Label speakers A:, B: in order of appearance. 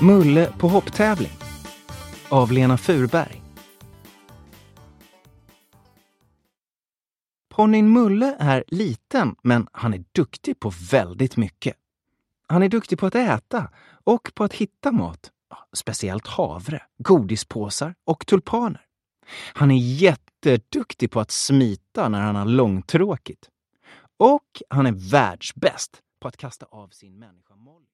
A: Mulle på hopptävling av Lena Furberg. Ponnyn Mulle är liten, men han är duktig på väldigt mycket. Han är duktig på att äta och på att hitta mat, speciellt havre, godispåsar och tulpaner. Han är jätteduktig på att smita när han har långtråkigt. Och han är världsbäst på att kasta av sin människa Molly.